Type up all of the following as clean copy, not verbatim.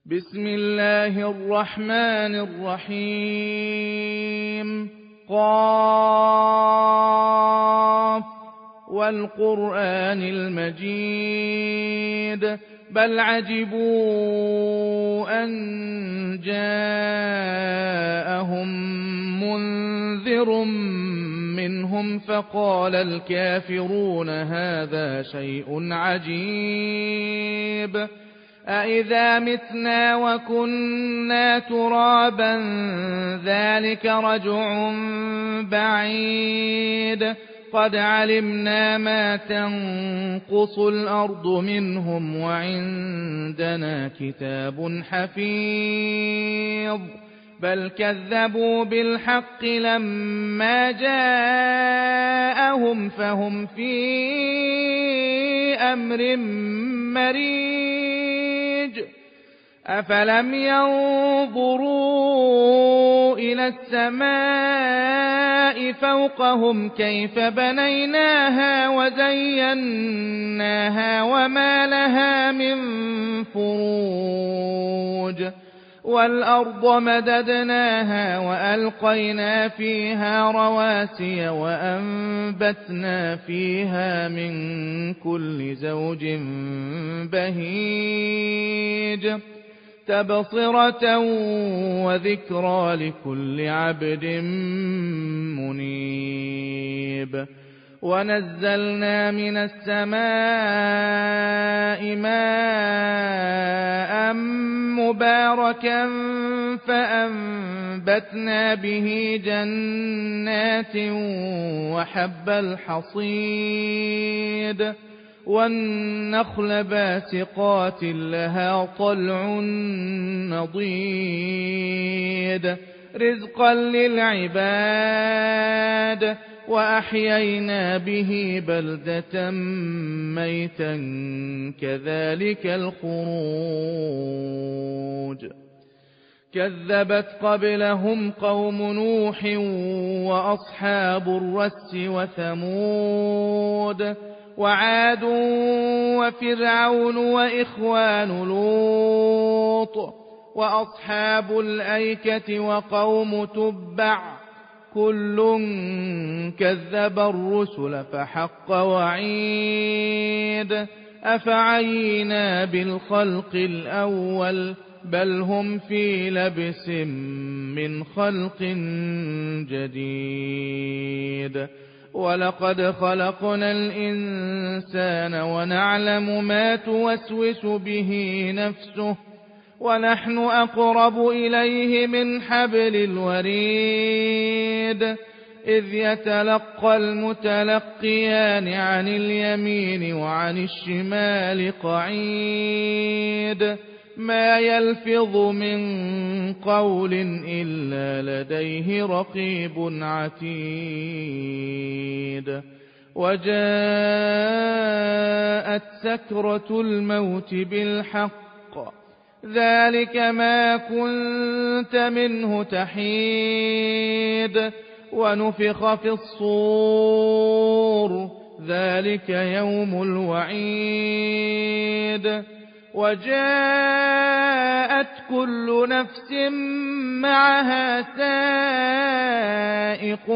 بسم الله الرحمن الرحيم قاف والقرآن المجيد بل عجبوا أن جاءهم منذر منهم فقال الكافرون هذا شيء عجيب أإذا متنا وكنا ترابا ذلك رجع بعيد قد علمنا ما تنقص الأرض منهم وعندنا كتاب حفيظ بل كذبوا بالحق لما جاءهم فهم في أمر مريج أفلم ينظروا إلى السماء فوقهم كيف بنيناها وزيناها وما لها من فروج والأرض مددناها وألقينا فيها رواسي وأنبتنا فيها من كل زوج بهيج تبصرة وذكرى لكل عبد منيب ونزلنا من السماء ماء مباركا فأنبتنا به جنات وحب الحصيد والنخل باسقات لها طلع نضيد رزقا للعباد وأحيينا به بلدة ميتا كذلك الخروج كذبت قبلهم قوم نوح وأصحاب الرس وثمود وعاد وفرعون وإخوان لوط وأصحاب الأيكة وقوم تبع كل كذب الرسل فحق وعيد أفعينا بالخلق الأول بل هم في لبس من خلق جديد ولقد خلقنا الإنسان ونعلم ما توسوس به نفسه ونحن أقرب إليه من حبل الوريد إذ يتلقى المتلقيان عن اليمين وعن الشمال قعيد ما يلفظ من قول إلا لديه رقيب عتيد وجاءت سكرة الموت بالحق ذلك ما كنت منه تحيد ونفخ في الصور ذلك يوم الوعيد وجاءت كل نفس معها سائق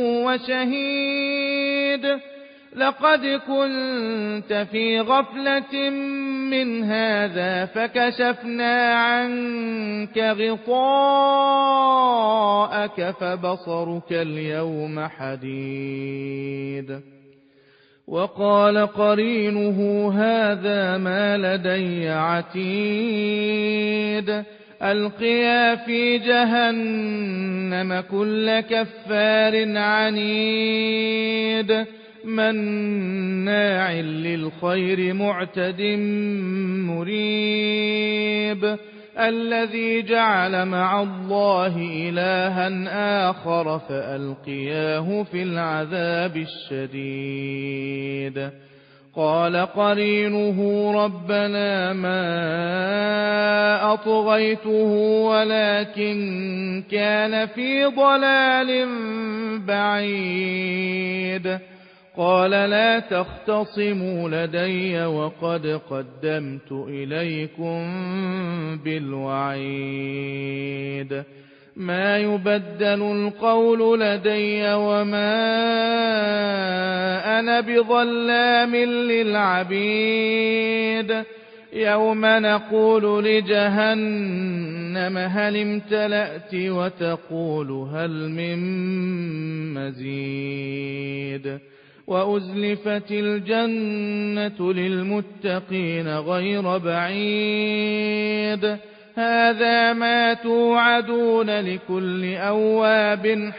وشهيد لقد كنت في غفلة من هذا فكشفنا عنك غطاءك فبصرك اليوم حديد وقال قرينه هذا ما لدي عتيد ألقيا في جهنم كل كفار عنيد مناع للخير معتد مريب الذي جعل مع الله إلها آخر فألقياه في العذاب الشديد قال قرينه ربنا ما أطغيته ولكن كان في ضلال بعيد قال لا تختصموا لدي وقد قدمت إليكم بالوعيد ما يبدل القول لدي وما أنا بظلام للعبيد يوم نقول لجهنم هل امتلأت وتقول هل من مزيد وأزلفت الجنة للمتقين غير بعيد هذا ما توعدون لكل أواب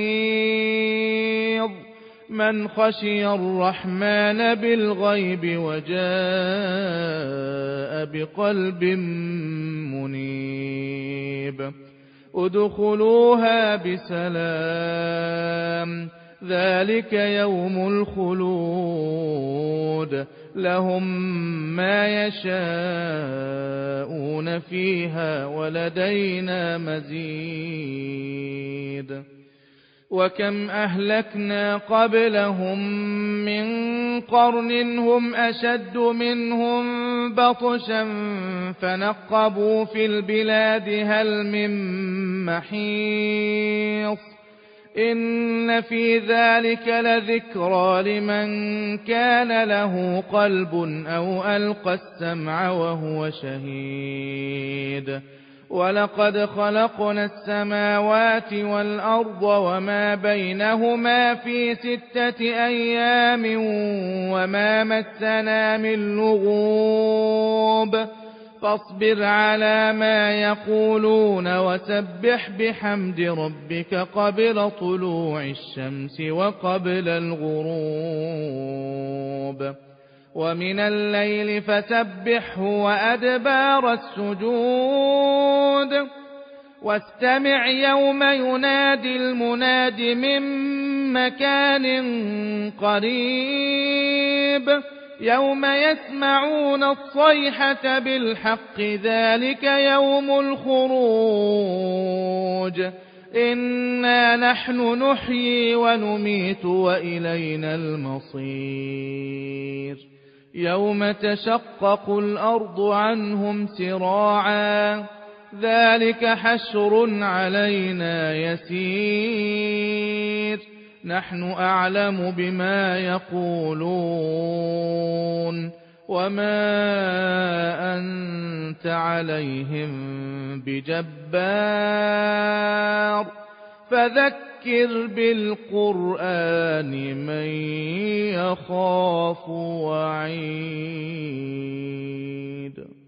حفيظ من خشي الرحمن بالغيب وجاء بقلب منيب ادخلوها بسلام ذلك يوم الخلود لهم ما يشاءون فيها ولدينا مزيد وكم أهلكنا قبلهم من قرن هم أشد منهم بطشا فنقبوا في البلاد هل من محيص إن في ذلك لذكرى لمن كان له قلب أو ألقى السمع وهو شهيد ولقد خلقنا السماوات والأرض وما بينهما في 6 أيام وما مسنا من لغوب فاصبر على ما يقولون وسبح بحمد ربك قبل طلوع الشمس وقبل الغروب ومن الليل فسبحه وأدبار السجود واستمع يوم ينادي المناد من مكان قريب يوم يسمعون الصيحة بالحق ذلك يوم الخروج إنا نحن نحيي ونميت وإلينا المصير يوم تشقق الأرض عنهم سراعا ذلك حشر علينا يسير نحن أعلم بما يقولون وما أنت عليهم بجبار فذكر بالقرآن من يخاف وعيد